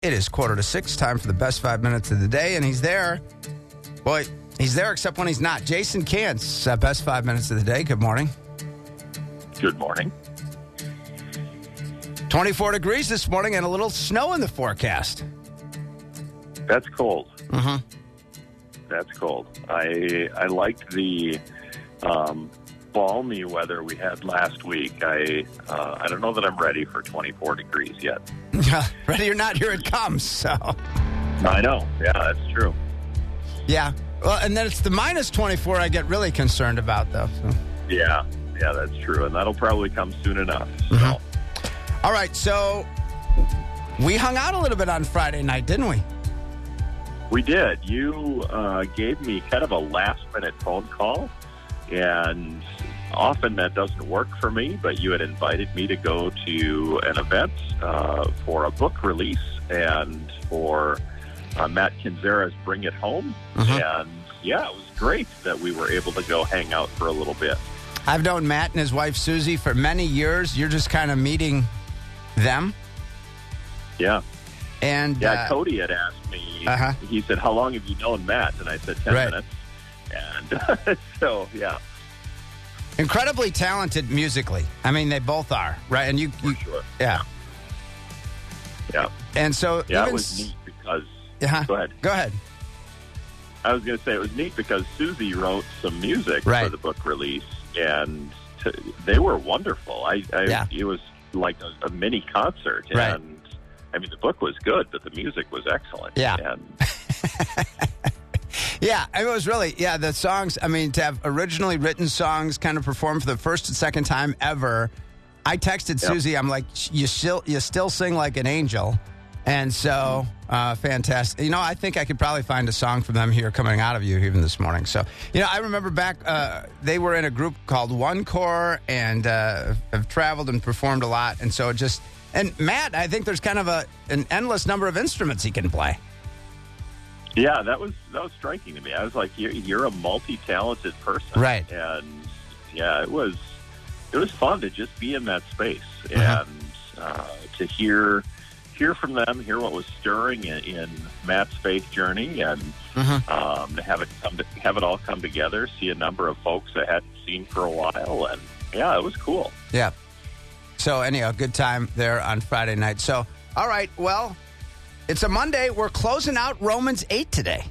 It is 5:45. Time for the best 5 minutes of the day, and he's there. Boy, he's there except when he's not. Jason Kantz, best 5 minutes of the day. Good morning. Good morning. 24 degrees this morning and a little snow in the forecast. That's cold. Mm-hmm. That's cold. I liked the balmy weather we had last week. I don't know that I'm ready for 24 degrees yet. Ready or not, here it comes. So I know. Yeah, that's true. Yeah. Well, and then it's the minus 24 I get really concerned about, though. So. Yeah, that's true. And that'll probably come soon enough. So. Mm-hmm. All right, so we hung out a little bit on Friday night, didn't we? We did. You gave me kind of a last-minute phone call, and often that doesn't work for me, but you had invited me to go to an event for a book release and for Matt Kinzera's Bring It Home. Mm-hmm. And, yeah, it was great that we were able to go hang out for a little bit. I've known Matt and his wife, Susie, for many years. You're just kind of meeting them. Yeah. And Cody had asked me, he said, how long have you known Matt? And I said 10 minutes. And so, yeah. Incredibly talented musically. I mean, they both are, right? And you For sure. Yeah. Yeah. And so, yeah, it was neat because. Go ahead. Go ahead. I was going to say it was neat because Susie wrote some music for the book release, and they were wonderful. It was like a mini concert, and I mean the book was good, but the music was excellent. Yeah. And yeah, it was really, the songs, I mean, to have originally written songs kind of performed for the first and second time ever. I texted Susie, I'm like, you still sing like an angel. And so, fantastic. You know, I think I could probably find a song from them here coming out of you even this morning. So, I remember back, they were in a group called One Core and have traveled and performed a lot. And so and Matt, I think there's kind of an endless number of instruments he can play. Yeah, that was striking to me. I was like, you're a multi-talented person. Right. And, yeah, it was fun to just be in that space and to hear from them, hear what was stirring in Matt's faith journey, and to have it all come together. See a number of folks I hadn't seen for a while, and yeah, it was cool. Yeah. So anyhow, good time there on Friday night. So all right, well, it's a Monday. We're closing out Romans 8 today.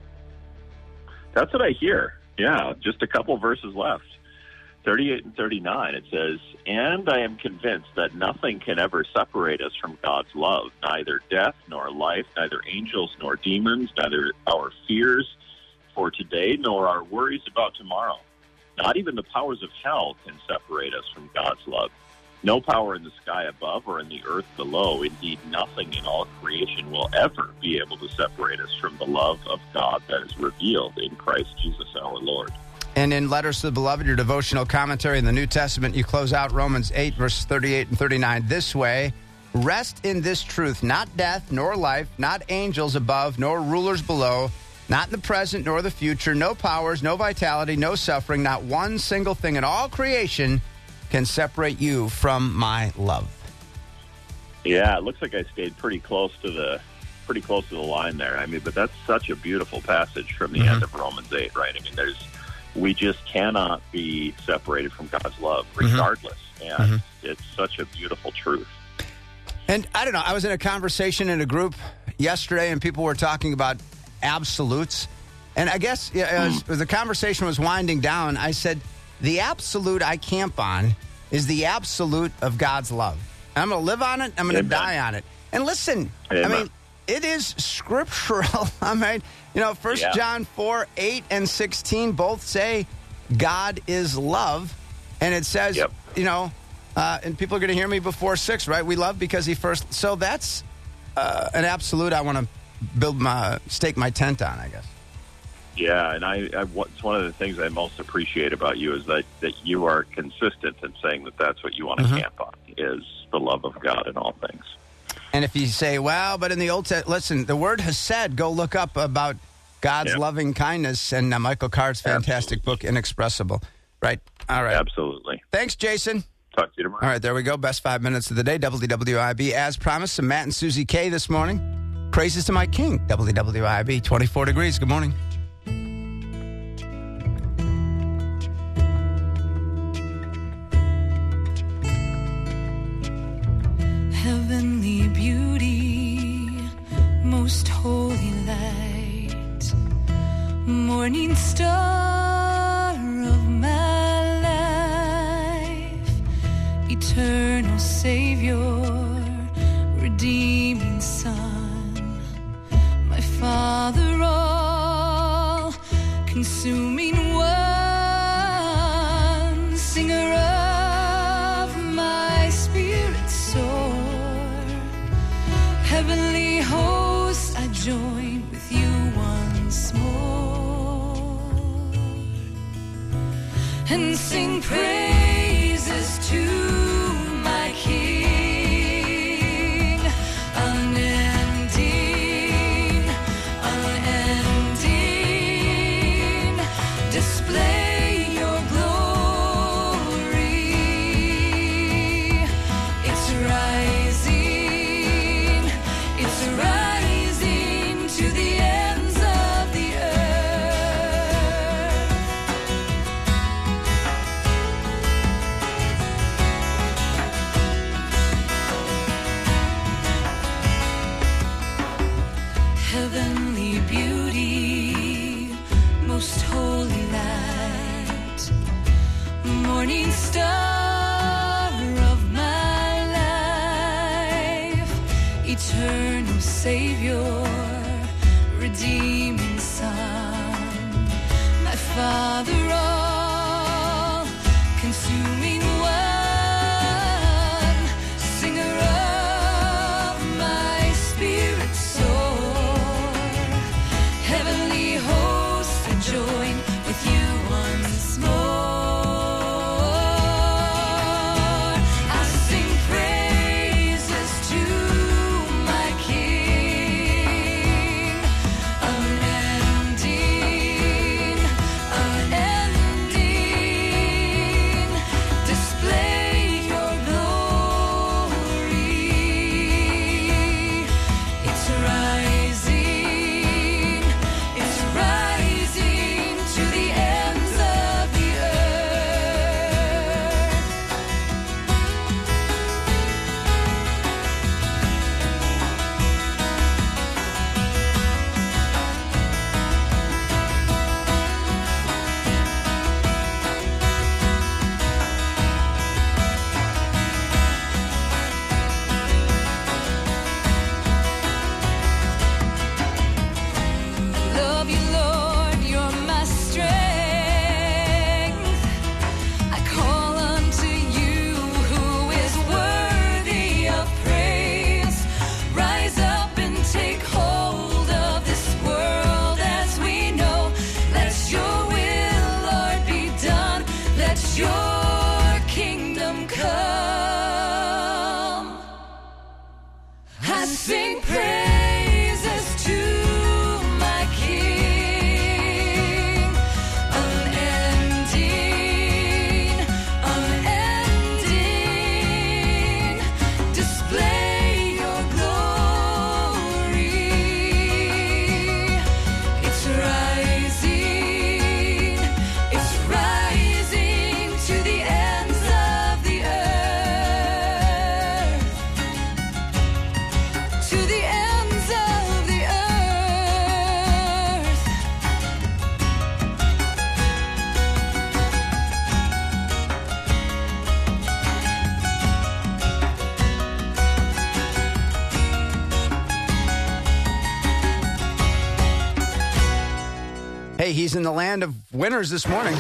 That's what I hear. Yeah, just a couple verses left. 38 and 39, it says, and I am convinced that nothing can ever separate us from God's love, neither death nor life, neither angels nor demons, neither our fears for today nor our worries about tomorrow. Not even the powers of hell can separate us from God's love. No power in the sky above or in the earth below, indeed nothing in all creation will ever be able to separate us from the love of God that is revealed in Christ Jesus our Lord. And in Letters to the Beloved, your devotional commentary in the New Testament, you close out Romans 8, verses 38 and 39 this way. Rest in this truth, not death, nor life, not angels above, nor rulers below, not in the present, nor the future, no powers, no vitality, no suffering, not one single thing in all creation can separate you from my love. Yeah, it looks like I stayed pretty close to the line there. I mean, but that's such a beautiful passage from the end of Romans 8, right? I mean, we just cannot be separated from God's love, regardless. And it's such a beautiful truth. And I don't know, I was in a conversation in a group yesterday, and people were talking about absolutes. And I guess as the conversation was winding down, I said, the absolute I camp on is the absolute of God's love. I'm going to live on it. I'm going to die on it. And listen, I mean, it is scriptural. I mean, 1 John 4, 8 and 16 both say God is love. And it says, and people are going to hear me before 6, right? We love because he first. So that's an absolute I want to stake my tent on, I guess. Yeah, and it's one of the things I most appreciate about you is that you are consistent in saying that that's what you want to camp on, is the love of God in all things. And if you say, well, but in the Old Testament, listen, the word has said, go look up about God's loving kindness and Michael Card's fantastic book, Inexpressible. Right. All right. Absolutely. Thanks, Jason. Talk to you tomorrow. All right, there we go. Best 5 minutes of the day, WWIB. As promised, some Matt and Susie K this morning. Praises to my King. WWIB, 24 degrees. Good morning. Heavenly beauty, most holy light, morning star of my life, eternal Savior, redeeming Son, my Father, all consuming one, singer of my spirit soar. Heavenly host, I join with you once more and sing praises to my King, unending, unending. Display your glory. It's rising, it's rising to the ends of the earth. Heavenly beauty, most holy light, morning star of my life, eternal Savior, redeeming Son, my Father, all consuming one, singer of my spirit soar. Heavenly hosts, I join with you once more. I sing praises to my King, unending, unending. Display your glory. It's rising, it's rising to the ends of the earth. Love you, Lord, you're my strength. I call unto you who is worthy of praise. Rise up and take hold of this world as we know. Let your will, Lord, be done. Let your kingdom come. I sing praises to my King, unending, unending. Display your glory. It's rising to the ends of the earth. To the ends of the earth. Hey, he's in the land of winners this morning.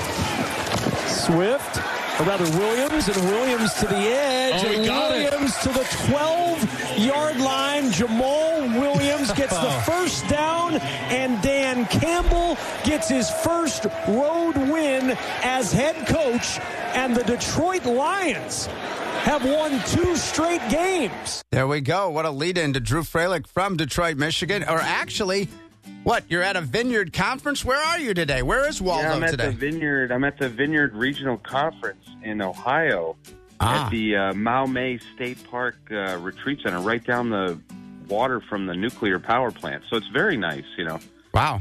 Swift, or rather Williams, and Williams to the edge. Oh, he and got it. Williams to the 12-yard line. Jamal Williams gets the first down, and Dan Campbell gets his first road win as head coach, and the Detroit Lions have won 2 straight games. There we go. What a lead-in to Drew Froelich from Detroit, Michigan. Or actually, what, you're at a Vineyard Conference? Where are you today? Where is Waldo I'm at today? I'm at the Vineyard Regional Conference in Ohio at the Maumee State Park Retreat Center, right down the water from the nuclear power plant. So it's very nice, you know. Wow.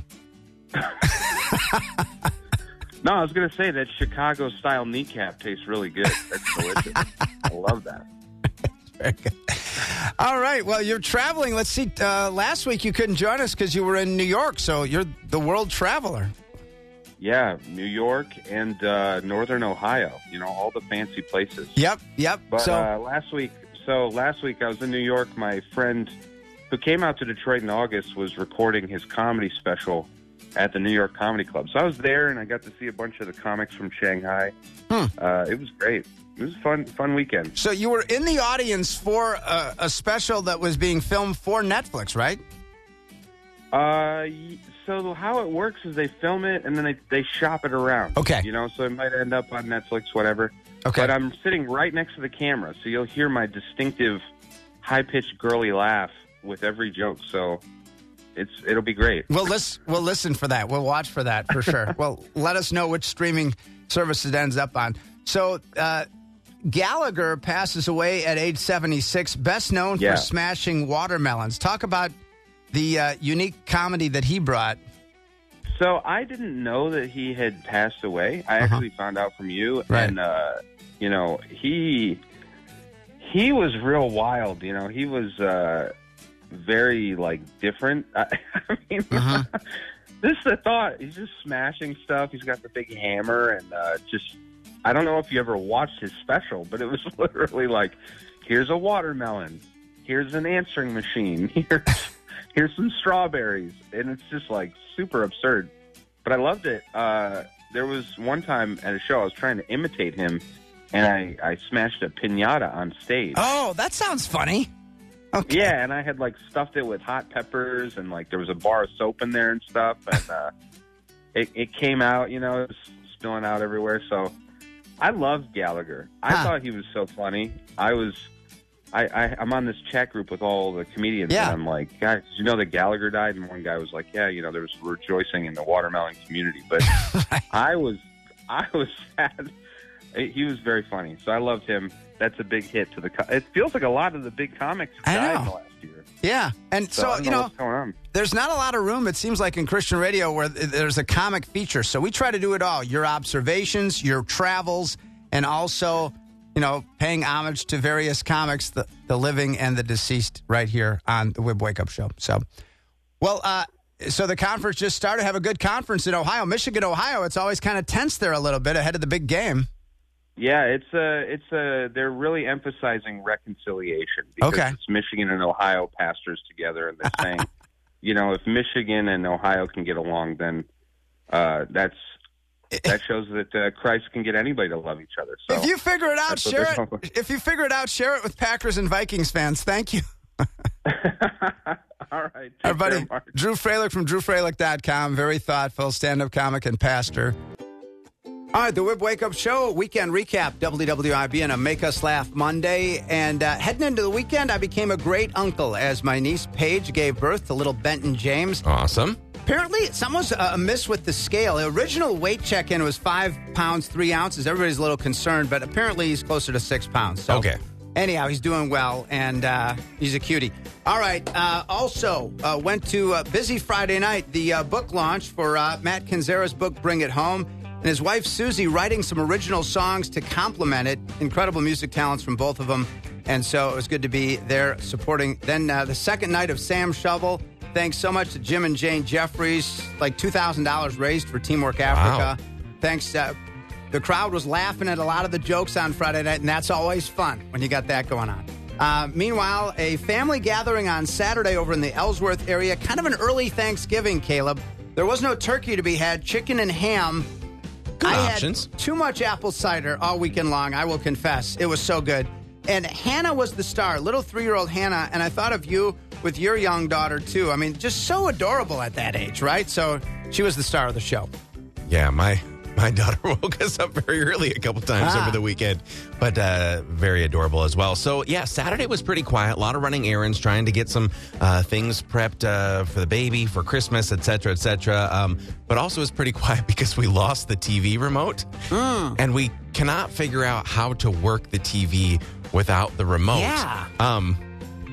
No, I was going to say that Chicago-style kneecap tastes really good. That's delicious. I love that. Very good. All right. Well, you're traveling. Let's see. Last week you couldn't join us because you were in New York, so you're the world traveler. Yeah, New York and Northern Ohio. You know, all the fancy places. Yep. But last week I was in New York. My friend who came out to Detroit in August was recording his comedy special at the New York Comedy Club. So I was there, and I got to see a bunch of the comics from Shanghai. It was great. It was a fun weekend. So you were in the audience for a special that was being filmed for Netflix, right? So how it works is they film it, and then they shop it around. Okay. You know, so it might end up on Netflix, whatever. Okay. But I'm sitting right next to the camera, so you'll hear my distinctive, high-pitched, girly laugh with every joke. So it'll be great. We'll listen for that. We'll watch for that for sure. Well, let us know which streaming service it ends up on. So Gallagher passes away at age 76, best known for smashing watermelons. Talk about the unique comedy that he brought. So I didn't know that he had passed away. I actually found out from you. Right. And, you know, he was real wild. You know, he was very, like, different. I mean, this is the thought. He's just smashing stuff. He's got the big hammer and just, I don't know if you ever watched his special, but it was literally like, here's a watermelon. Here's an answering machine. Here's some strawberries. And it's just, like, super absurd. But I loved it. There was one time at a show I was trying to imitate him, and I smashed a piñata on stage. Oh, that sounds funny. Okay. Yeah, and I had, like, stuffed it with hot peppers, and, like, there was a bar of soap in there and stuff. And it came out, you know, it was spilling out everywhere. So I loved Gallagher. I thought he was so funny. I'm on this chat group with all the comedians, and I'm like, guys, did you know that Gallagher died? And one guy was like, yeah, you know, there was rejoicing in the watermelon community. But I was sad. He was very funny, so I loved him. That's a big hit to it feels like a lot of the big comics died in the last year. Yeah, and so you know, what's going on. There's not a lot of room, it seems like, in Christian radio where there's a comic feature. So we try to do it all: your observations, your travels, and also, you know, paying homage to various comics, the living and the deceased, right here on the Wib Wake Up Show. So, well, so the conference just started. Have a good conference in Ohio, Michigan, Ohio. It's always kind of tense there a little bit ahead of the big game. Yeah, they're really emphasizing reconciliation because it's Michigan and Ohio pastors together, and they're saying, you know, if Michigan and Ohio can get along, then that shows that Christ can get anybody to love each other. So if you figure it out, share it. If you figure it out, share it with Packers and Vikings fans. Thank you. All right. Our buddy Drew Freilich from DrewFreilich.com, very thoughtful stand-up comic and pastor. All right, the Wib Wake Up Show, weekend recap, WWIB, and a Make Us Laugh Monday. And heading into the weekend, I became a great uncle as my niece Paige gave birth to little Benton James. Awesome. Apparently, something was amiss with the scale. The original weight check-in was 5 pounds, 3 ounces. Everybody's a little concerned, but apparently he's closer to 6 pounds. So, okay. Anyhow, he's doing well, and he's a cutie. All right, also went to a busy Friday night, the book launch for Matt Canzera's book, Bring It Home, and his wife, Susie, writing some original songs to complement it. Incredible music talents from both of them, and so it was good to be there supporting. Then the second night of Sam Shovel. Thanks so much to Jim and Jane Jeffries, like $2,000 raised for Teamwork Africa. Wow. Thanks. The crowd was laughing at a lot of the jokes on Friday night, and that's always fun when you got that going on. Meanwhile, a family gathering on Saturday over in the Ellsworth area, kind of an early Thanksgiving, Caleb. There was no turkey to be had, chicken and ham. Good options. Had too much apple cider all weekend long, I will confess. It was so good. And Hannah was the star, little 3-year-old Hannah, and I thought of you with your young daughter, too. I mean, just so adorable at that age, right? So she was the star of the show. Yeah, my daughter woke us up very early a couple times over the weekend, but very adorable as well. So, yeah, Saturday was pretty quiet. A lot of running errands, trying to get some things prepped for the baby, for Christmas, et cetera, et cetera. But also it was pretty quiet because we lost the TV remote, and we cannot figure out how to work the TV without the remote. Yeah.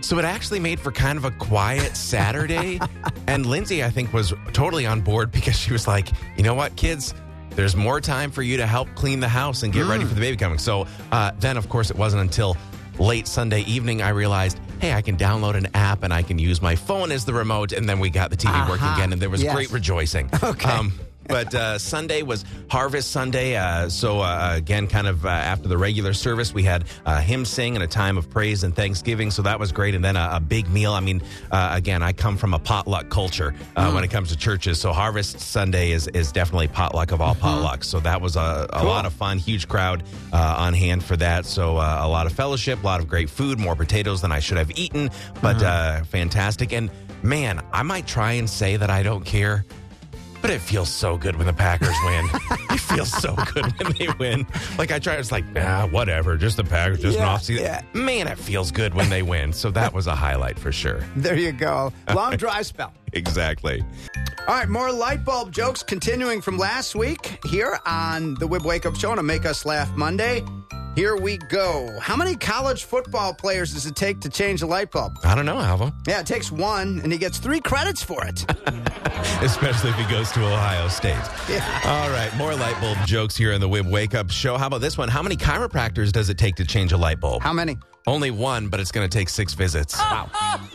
So it actually made for kind of a quiet Saturday. And Lindsay, I think, was totally on board because she was like, you know what, kids? There's more time for you to help clean the house and get ready for the baby coming. So then, of course, it wasn't until late Sunday evening I realized, hey, I can download an app and I can use my phone as the remote. And then we got the TV working again, and there was great rejoicing. Okay. But Sunday was Harvest Sunday. Again, kind of after the regular service, we had hymn sing and a time of praise and thanksgiving. So that was great. And then a big meal. I mean, again, I come from a potluck culture when it comes to churches. So Harvest Sunday is definitely potluck of all potlucks. So that was a lot of fun. Huge crowd on hand for that. So a lot of fellowship, a lot of great food, more potatoes than I should have eaten, but fantastic. And man, I might try and say that I don't care, but it feels so good when the Packers win. It feels so good when they win. Like I try, it's like, whatever, just the Packers, just an off-season. Yeah. Man, it feels good when they win. So that was a highlight for sure. There you go. Long dry spell. Exactly. All right, more light bulb jokes continuing from last week here on the Wib Wake Up Show on a Make Us Laugh Monday. Here we go. How many college football players does it take to change a light bulb? I don't know, Alva. Yeah, it takes one, and he gets 3 credits for it. Especially if he goes to Ohio State. Yeah. All right, more light bulb jokes here in the Wib Wake Up Show. How about this one? How many chiropractors does it take to change a light bulb? How many? Only one, but it's going to take 6 visits. Wow.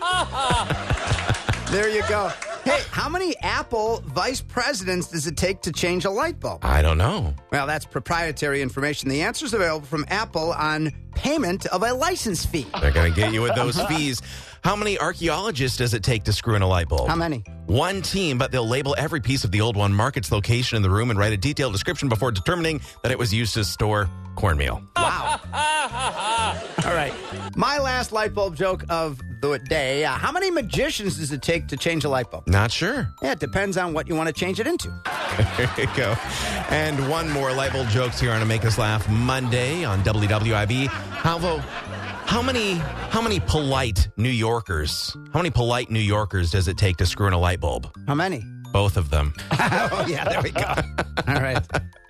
There you go. Hey, how many Apple vice presidents does it take to change a light bulb? I don't know. Well, that's proprietary information. The answer's available from Apple on payment of a license fee. They're going to get you with those fees. How many archaeologists does it take to screw in a light bulb? How many? One team, but they'll label every piece of the old one, mark its location in the room, and write a detailed description before determining that it was used to store cornmeal. Wow. All right. My last light bulb joke of the day. How many magicians does it take to change a light bulb? Not sure. Yeah, it depends on what you want to change it into. There you go. And one more light bulb jokes here on a Make Us Laugh Monday on WWIB. How many polite New Yorkers does it take to screw in a light bulb? How many? Both of them. Oh, yeah, there we go. All right.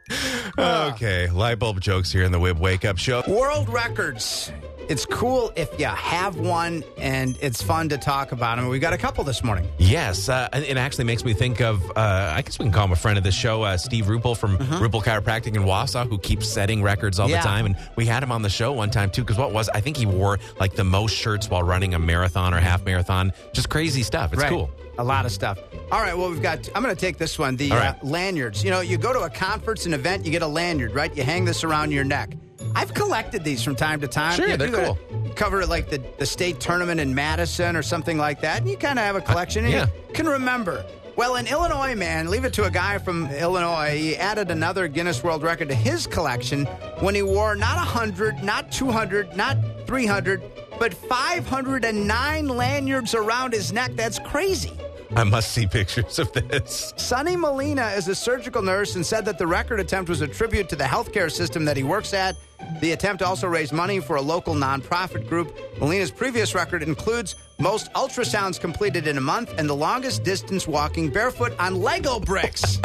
Okay, light bulb jokes here in the Wib Wake Up Show. World records. It's cool if you have one, and it's fun to talk about them. We've got a couple this morning. Yes, it actually makes me think of, I guess we can call him a friend of the show, Steve Ruppel from Ruppel Chiropractic in Wausau, who keeps setting records all the time. And we had him on the show one time, too, because I think he wore like the most shirts while running a marathon or half marathon. Just crazy stuff. It's cool. A lot of stuff. All right, well, I'm going to take this one, the lanyards. You know, you go to a conference, an event, you get a lanyard, right? You hang this around your neck. I've collected these from time to time. Sure, they're cool. Cover like the state tournament in Madison or something like that, and you kind of have a collection, and you can remember. Well, an Illinois man, leave it to a guy from Illinois, he added another Guinness World Record to his collection when he wore not 100, not 200, not 300, but 509 lanyards around his neck. That's crazy. I must see pictures of this. Sonny Molina is a surgical nurse and said that the record attempt was a tribute to the healthcare system that he works at. The attempt also raised money for a local nonprofit group. Molina's previous record includes most ultrasounds completed in a month and the longest distance walking barefoot on Lego bricks.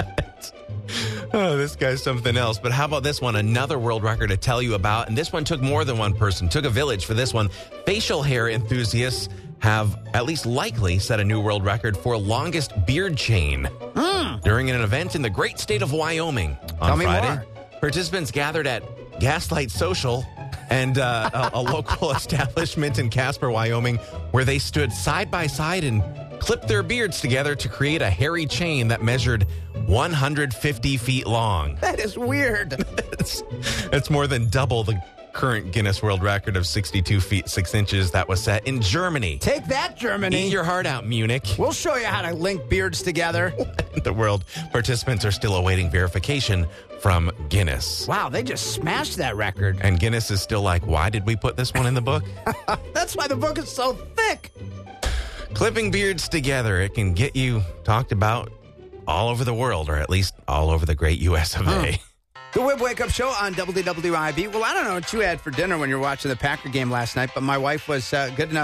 Oh, this guy's something else. But how about this one? Another world record to tell you about. And this one took more than one person. Took a village for this one. Facial hair enthusiasts have at least likely set a new world record for longest beard chain during an event in the great state of Wyoming on Friday. More. Participants gathered at Gaslight Social and a local establishment in Casper, Wyoming, where they stood side by side and clipped their beards together to create a hairy chain that measured 150 feet long. That is weird. It's more than double the current Guinness World Record of 62 feet 6 inches that was set in Germany. Take that, Germany. Eat your heart out, Munich. We'll show you how to link beards together. The world participants are still awaiting verification from Guinness. Wow, they just smashed that record. And Guinness is still like, why did we put this one in the book? That's why the book is so thick. Clipping beards together, it can get you talked about all over the world, or at least all over the great U.S. of A. The Wib Wake Up Show on WWIB. Well, I don't know what you had for dinner when you were watching the Packer game last night, but my wife was good enough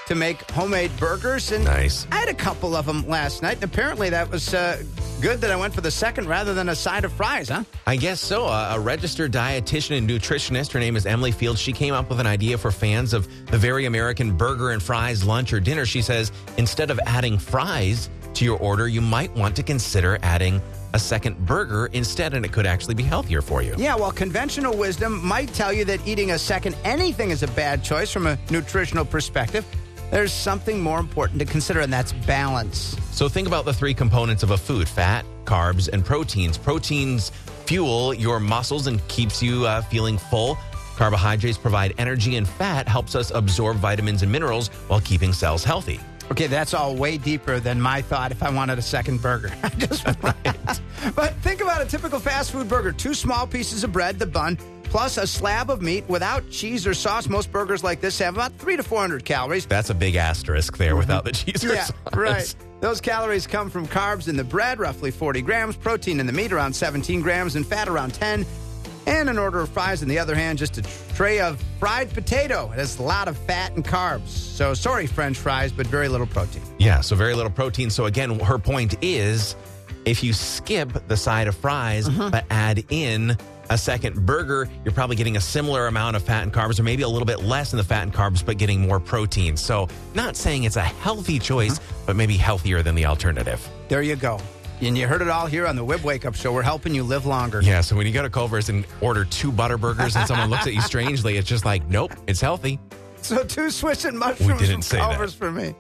to make homemade burgers. And Nice. I had a couple of them last night. And apparently that was good that I went for the second rather than a side of fries, huh? I guess so. A registered dietitian and nutritionist, her name is Emily Fields. She came up with an idea for fans of the very American burger and fries lunch or dinner. She says instead of adding fries to your order, you might want to consider adding a second burger instead, and it could actually be healthier for you. Yeah, well, conventional wisdom might tell you that eating a second anything is a bad choice from a nutritional perspective. There's something more important to consider, and that's balance. So think about the three components of a food: fat, carbs, and proteins. Proteins fuel your muscles and keeps you feeling full. Carbohydrates provide energy, and fat helps us absorb vitamins and minerals while keeping cells healthy. Okay, that's all way deeper than my thought if I wanted a second burger. But think about a typical fast food burger. 2 small pieces of bread, the bun, plus a slab of meat without cheese or sauce. Most burgers like this have about 300 to 400 calories. That's a big asterisk there without the cheese or Yeah, sauce. right. Those calories come from carbs in the bread, roughly 40 grams, protein in the meat, around 17 grams, and fat, around 10. And an order of fries, on the other hand, just a tray of fried potato. It has a lot of fat and carbs. So sorry, French fries, but very little protein. Yeah, so very little protein. So again, her point is if you skip the side of fries but add in a second burger, you're probably getting a similar amount of fat and carbs, or maybe a little bit less in the fat and carbs, but getting more protein. So not saying it's a healthy choice, but maybe healthier than the alternative. There you go. And you heard it all here on the Wib Wake Up Show. We're helping you live longer. Yeah, so when you go to Culver's and order 2 butter burgers and someone looks at you strangely, it's just like, nope, it's healthy. So 2 Swiss and mushrooms We didn't from say that. Culver's for me.